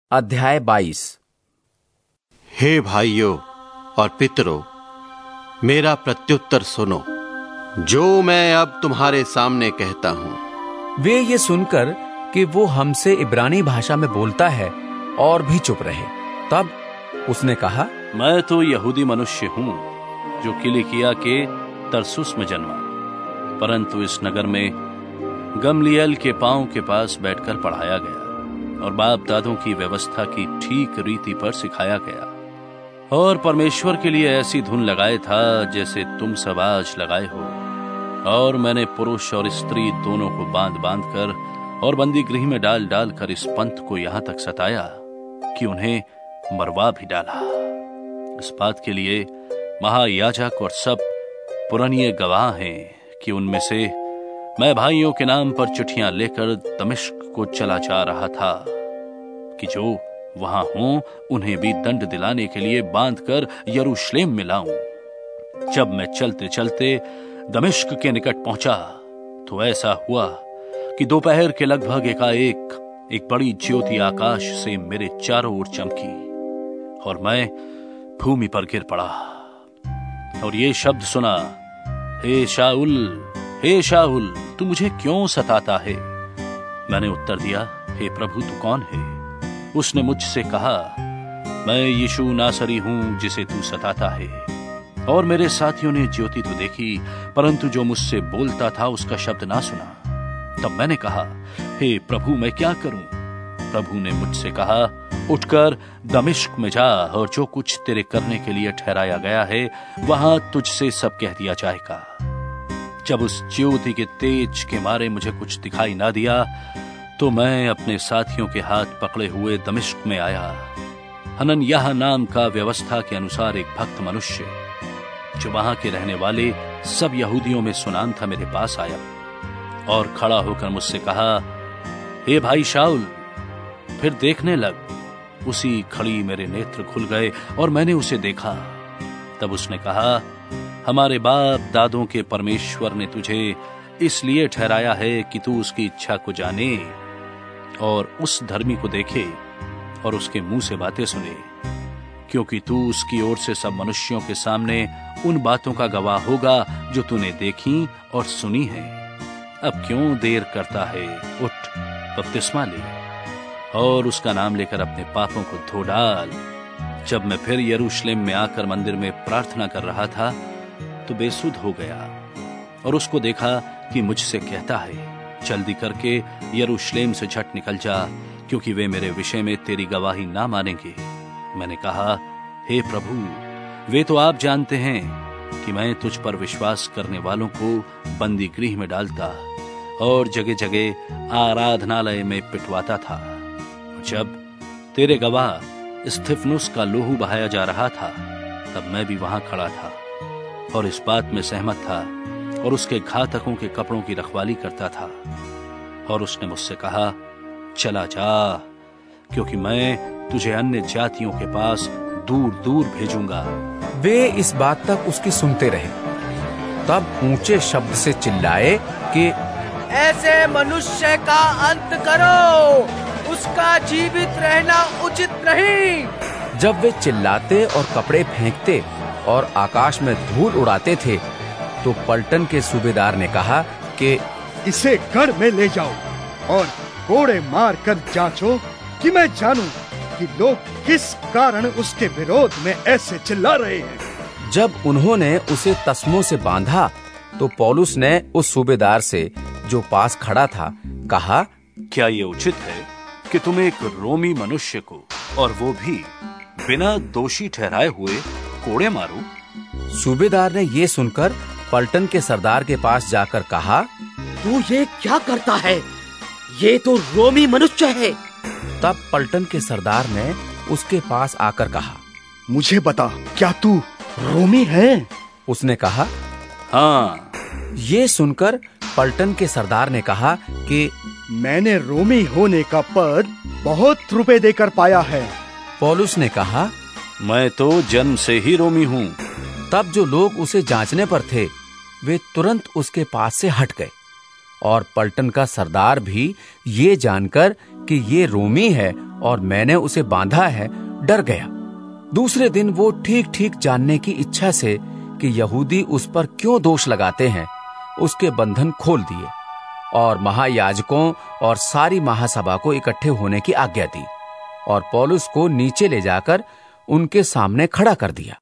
अध्याय 22। हे भाइयों और पितरों, मेरा प्रत्युत्तर सुनो, जो मैं अब तुम्हारे सामने कहता हूं। वे ये सुनकर कि वो हमसे इब्रानी भाषा में बोलता है और भी चुप रहे। तब उसने कहा, मैं तो यहूदी मनुष्य हूं, जो किलिकिया के तरसुस में जन्मा, परंतु इस नगर में गमलीएल के पांव के पास बैठकर पढ़ाया गया और बाप दादों की व्यवस्था की ठीक रीति पर सिखाया गया, और परमेश्वर के लिए ऐसी धुन लगाए था जैसे तुम सब आज लगाए हो। और मैंने पुरुष और स्त्री दोनों को बांध बांध कर और बंदी गृह में डाल डाल कर इस पंथ को यहां तक सताया कि उन्हें मरवा भी डाला। इस बात के लिए महायाजक और सब पुराने गवाह हैं कि उनमें से मैं भाइयों के नाम पर चिट्ठियां लेकर दमिश्क को चला जा रहा था कि जो वहां हों उन्हें भी दंड दिलाने के लिए बांधकर यरूशलेम में लाऊं। जब मैं चलते चलते दमिश्क के निकट पहुंचा तो ऐसा हुआ कि दोपहर के लगभग एकाएक एक बड़ी ज्योति आकाश से मेरे चारों ओर चमकी और मैं भूमि पर गिर पड़ा और ये शब्द सुना, हे शाऊल, हे शाऊल, तू मुझे क्यों सताता है? मैंने उत्तर दिया, हे प्रभु, तू कौन है? उसने मुझसे कहा, मैं यीशु नासरी हूं जिसे तू सताता है। और मेरे साथियों ने ज्योति तो देखी, परंतु जो मुझसे बोलता था उसका शब्द ना सुना। तब मैंने कहा, हे प्रभु, मैं क्या करूं? प्रभु ने मुझसे कहा, उठकर दमिश्क में जा और जो कुछ तेरे करने के लिए ठहराया गया है वहां तुझसे सब कह दिया जाएगा। जब उस ज्योति के तेज के मारे मुझे कुछ दिखाई ना दिया तो मैं अपने साथियों के हाथ पकड़े हुए दमिश्क में आया। हनन्याह नाम का व्यवस्था के अनुसार एक भक्त मनुष्य जो वहां के रहने वाले सब यहूदियों में सुनाम था, मेरे पास आया और खड़ा होकर मुझसे कहा, हे भाई शाऊल, फिर देखने लग। उसी खड़ी मेरे नेत्र खुल गए और मैंने उसे देखा। तब उसने कहा, हमारे बाप दादों के परमेश्वर ने तुझे इसलिए ठहराया है कि तू उसकी इच्छा को जाने और उस धर्मी को देखे और उसके मुंह से बातें सुने, क्योंकि तू उसकी ओर से सब मनुष्यों के सामने उन बातों का गवाह होगा जो तूने देखी और सुनी है। अब क्यों देर करता है? उठ, बपतिस्मा ले और उसका नाम लेकर अपने पापों को धो डाल। जब मैं फिर यरूशलेम में आकर मंदिर में प्रार्थना कर रहा था तो बेसुध हो गया और उसको देखा कि मुझसे कहता है, जल्दी करके यरूशलेम से झट निकल जा, क्योंकि वे मेरे विषय में तेरी गवाही ना मानेंगे। मैंने कहा, हे प्रभु, वे तो आप जानते हैं कि मैं तुझ पर विश्वास करने वालों को बंदी गृह में डालता और जगह जगह आराधनालय में पिटवाता था। जब तेरे गवाह स्तिफनुस का लोहू बहाया जा रहा था तब मैं भी वहां खड़ा था और इस बात में सहमत था और उसके घातकों के कपड़ों की रखवाली करता था। और उसने मुझसे कहा, चला जा, क्योंकि मैं तुझे अन्य जातियों के पास दूर दूर भेजूंगा। वे इस बात तक उसकी सुनते रहे। तब ऊंचे शब्द से चिल्लाए कि ऐसे मनुष्य का अंत करो, उसका जीवित रहना उचित नहीं। जब वे चिल्लाते और कपड़े फेंकते और आकाश में धूल उड़ाते थे तो पलटन के सूबेदार ने कहा कि इसे गढ़ में ले जाओ और कोड़े मार कर जांचो कि मैं जानूं कि लोग किस कारण उसके विरोध में ऐसे चिल्ला रहे हैं। जब उन्होंने उसे तस्मों से बांधा तो पौलुस ने उस सूबेदार से जो पास खड़ा था कहा, क्या ये उचित है कि तुम एक रोमी मनुष्य को और वो भी बिना दोषी ठहराए हुए कोड़े मारो? सूबेदार ने ये सुनकर पलटन के सरदार के पास जाकर कहा, तू ये क्या करता है? ये तो रोमी मनुष्य है। तब पलटन के सरदार ने उसके पास आकर कहा, मुझे बता, क्या तू रोमी है? उसने कहा, हाँ। ये सुनकर पलटन के सरदार ने कहा कि मैंने रोमी होने का पद बहुत रुपए देकर पाया है। पौलुस ने कहा, मैं तो जन्म से ही रोमी हूँ। तब जो लोग उसे जांचने पर थे वे तुरंत उसके पास से हट गए और पलटन का सरदार भी ये जानकर कि ये रोमी है और मैंने उसे बांधा है, डर गया। दूसरे दिन वो ठीक ठीक जानने की इच्छा से कि यहूदी उस पर क्यों दोष लगाते हैं, उसके बंधन खोल दिए और महायाजकों और सारी महासभा को इकट्ठे होने की आज्ञा दी और पौलुस को नीचे ले जाकर उनके सामने खड़ा कर दिया।